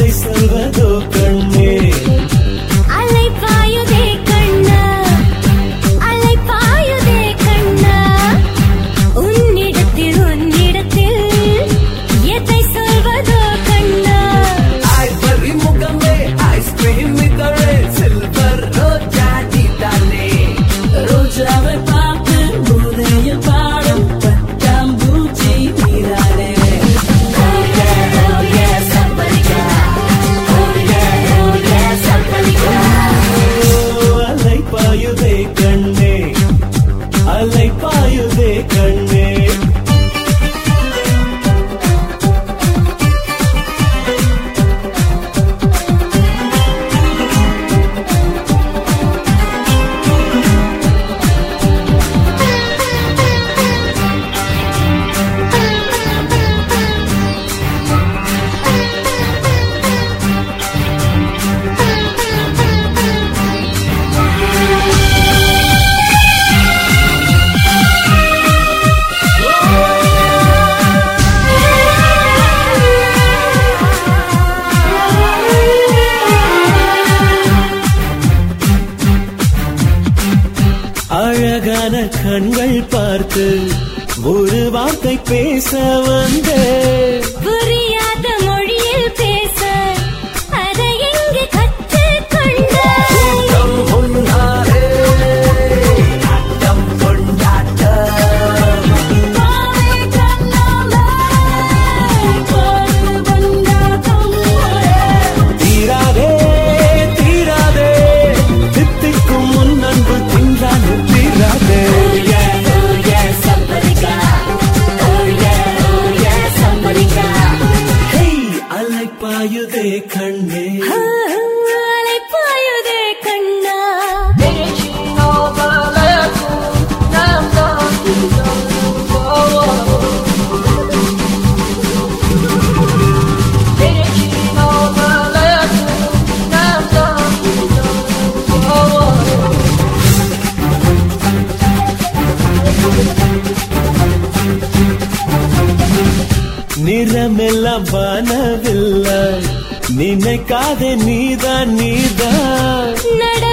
எதை சொல்வதோ கண்ணே. அலை பாயுதே கண்ணா, அலை பாயுதே கண்ணா, உன்னிடத்தில் எதை சொல்வதோ கண்ணா. ஐவரி முகமே ஐஸ்கிரீம் இதழே சில்வர் ரோஜா நீதானே. ரோஜாவை பார்த்து முறையில் பாடும் பட்டாம்பூச்சி நீதானே. அலை பாயுதே கண்ணே, அலை பாயுதே கண்ணே. அழகான கண்கள் பார்த்து ஒரு வார்த்தை பேச வந்த புரியாத மொழியில் பேச அதை எங்கு கற்றுக்கொண்ட தீராதே தீராதே தித்திக்கும் முன் அன்பு தின்றாலும் தீராதே. அலை பாயுதே கண்ணே, அலை பாயுதே கண்ணா. நிறமெல்லாம் வானவில்லை நினைக்காதே நீதான் நீதான்.